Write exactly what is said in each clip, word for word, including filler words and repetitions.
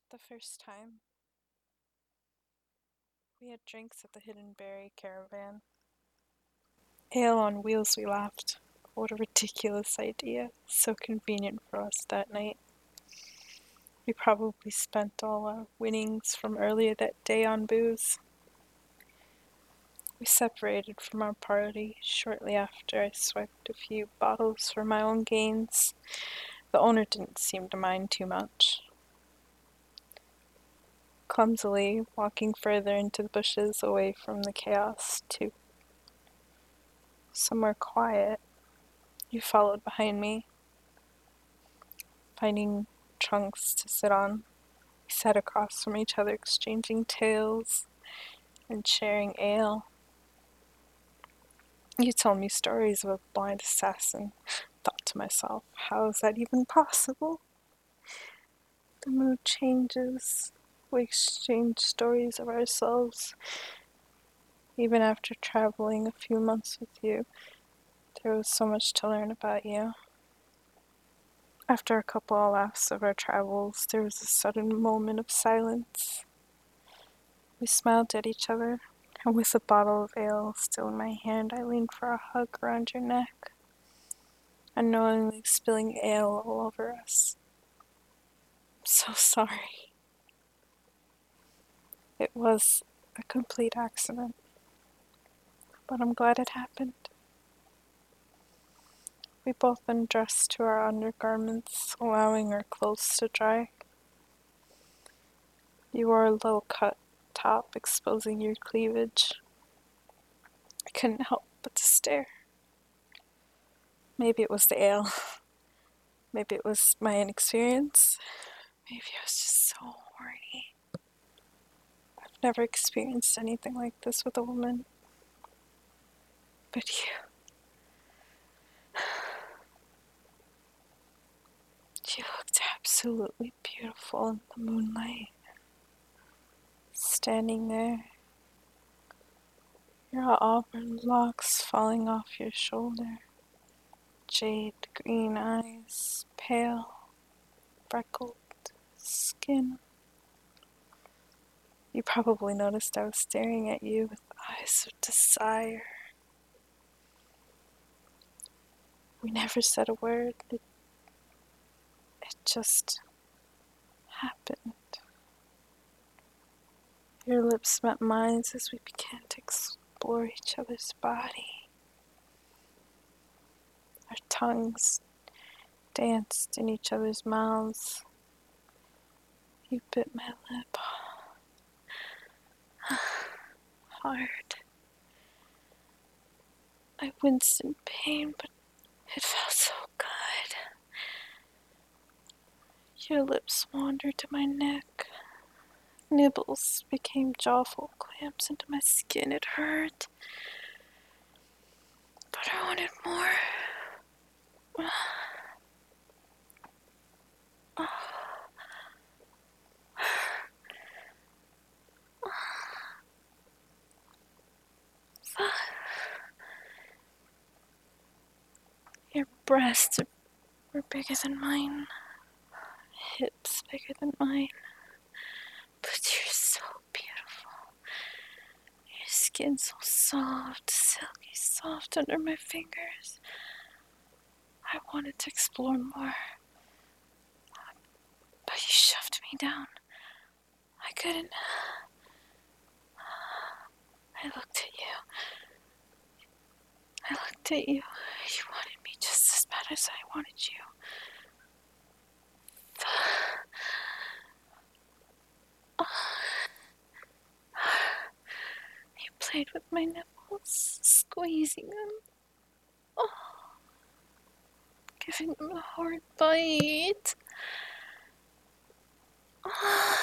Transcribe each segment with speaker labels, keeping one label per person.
Speaker 1: The first time, we had drinks at the Hidden Berry Caravan. Ale on wheels, we laughed. What a ridiculous idea. So convenient for us that night. We probably spent all our winnings from earlier that day on booze. We separated from our party shortly after I swiped a few bottles for my own gains. The owner didn't seem to mind too much. Clumsily, walking further into the bushes away from the chaos, to somewhere quiet, you followed behind me, finding trunks to sit on. We sat across from each other, exchanging tales and sharing ale. You told me stories of a blind assassin. Thought to myself, how is that even possible? The mood changes. We exchange stories of ourselves. Even after traveling a few months with you, there was so much to learn about you. After a couple of laughs of our travels, there was a sudden moment of silence. We smiled at each other, and with a bottle of ale still in my hand, I leaned for a hug around your neck, unknowingly spilling ale all over us. I'm so sorry. It was a complete accident, but I'm glad it happened. We both undressed to our undergarments, allowing our clothes to dry. You wore a low-cut top exposing your cleavage. I couldn't help but to stare. Maybe it was the ale. Maybe it was my inexperience. Maybe I was just so horny. I've never experienced anything like this with a woman. But you... You looked absolutely beautiful in the moonlight. Standing there, your auburn locks falling off your shoulder, jade green eyes, pale, freckled skin. You probably noticed I was staring at you with eyes of desire. We never said a word. It, it just happened. Your lips met mine as we began to explore each other's body. Our tongues danced in each other's mouths. You bit my lip hard. I winced in pain, but it felt so good. Your lips wandered to my neck. Nibbles became jawful clamps into my skin. It hurt. But I wanted more. Your breasts were bigger than mine. Hips bigger than mine. But you're so beautiful. Your skin so soft, silky soft under my fingers. I wanted to explore more. But you shoved me down. I couldn't. I looked at you. I looked at you. You wanted me just as bad as I wanted you. You played with my nipples, squeezing them. Oh, giving them a hard bite. Oh,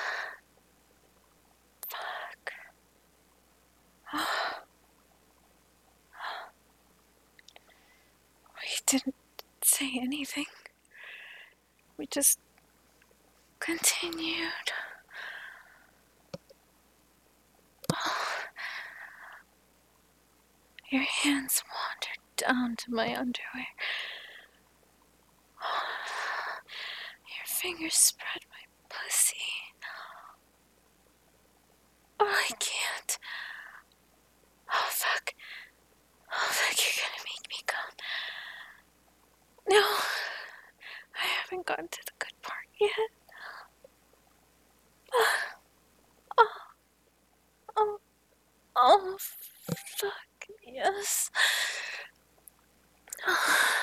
Speaker 1: fuck. Oh. We didn't say anything. We just continued. Oh. Your hands wandered down to my underwear. Oh. Your fingers spread my Pussy. Oh, I can't. Oh, fuck. Oh, fuck, you're gonna make me come. No. I haven't gotten to the good part yet. Oh, oh, oh, fuck, yes.